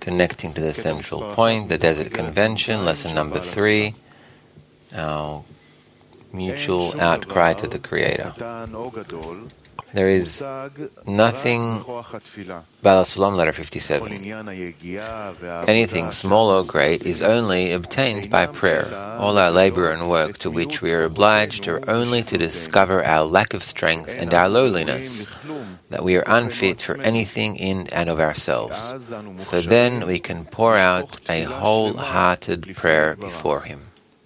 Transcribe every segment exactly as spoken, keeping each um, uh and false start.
connecting to the central point, the Desert Convention, lesson number three, our mutual outcry to the Creator. There is nothing, Baal HaSulam, letter fifty-seven. Anything small or great is only obtained by prayer. All our labor and work to which we are obliged are only to discover our lack of strength and our lowliness, that we are unfit for anything in and of ourselves. For then we can pour out a wholehearted prayer before Him.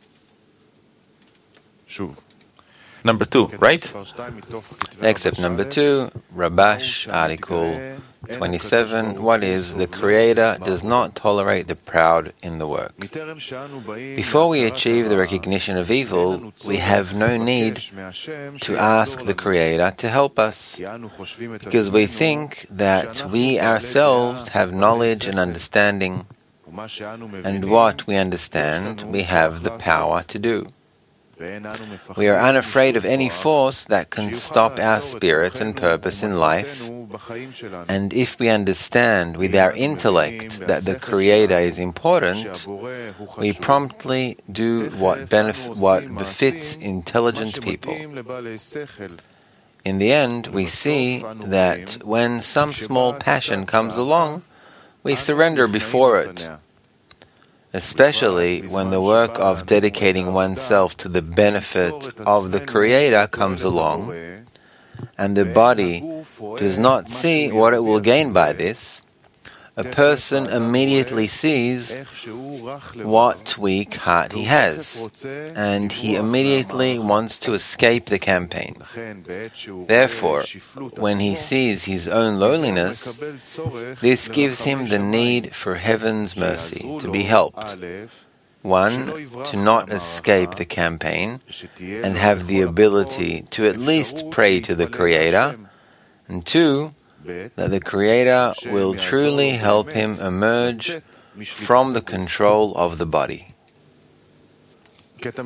Number two, right? Except number two, Rabash, article twenty-seven. What is? The Creator does not tolerate the proud in the work. Before we achieve the recognition of evil, we have no need to ask the Creator to help us, because we think that we ourselves have knowledge and understanding, and what we understand we have the power to do. We are unafraid of any force that can stop our spirit and purpose in life, and if we understand with our intellect that the Creator is important, we promptly do what, benef- what befits intelligent people. In the end, we see that when some small passion comes along, we surrender before it, especially when the work of dedicating oneself to the benefit of the Creator comes along, and the body does not see what it will gain by this. A person immediately sees what weak heart he has, and he immediately wants to escape the campaign. Therefore, when he sees his own lowliness, this gives him the need for heaven's mercy to be helped. One, to not escape the campaign and have the ability to at least pray to the Creator, and two, that the Creator will truly help him emerge from the control of the body. Excerpt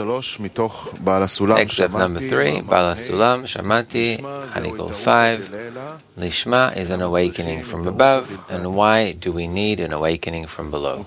number three, Baal HaSulam, Shamati, Article five. Lishma is an awakening from above, and why do we need an awakening from below?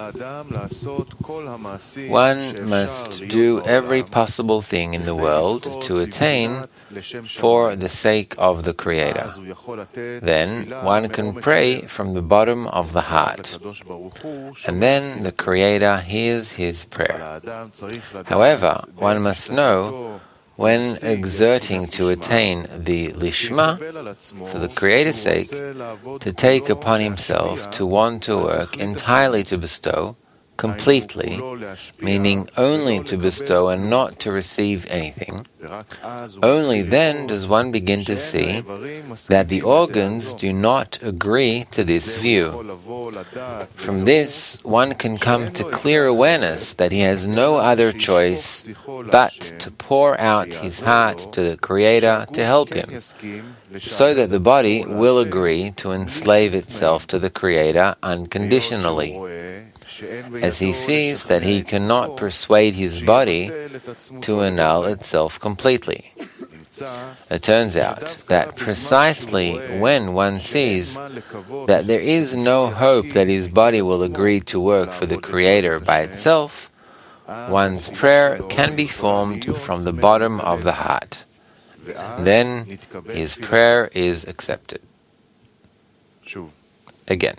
One must do every possible thing in the world to attain for the sake of the Creator. Then one can pray from the bottom of the heart, and then the Creator hears his prayer. However, one must know, when exerting to attain the Lishma, for the Creator's sake, to take upon himself to want to work entirely to bestow, completely, meaning only to bestow and not to receive anything, only then does one begin to see that the organs do not agree to this view. From this, one can come to clear awareness that he has no other choice but to pour out his heart to the Creator to help him, so that the body will agree to enslave itself to the Creator unconditionally, as he sees that he cannot persuade his body to annul itself completely. It turns out that precisely when one sees that there is no hope that his body will agree to work for the Creator by itself, one's prayer can be formed from the bottom of the heart. Then his prayer is accepted. Again.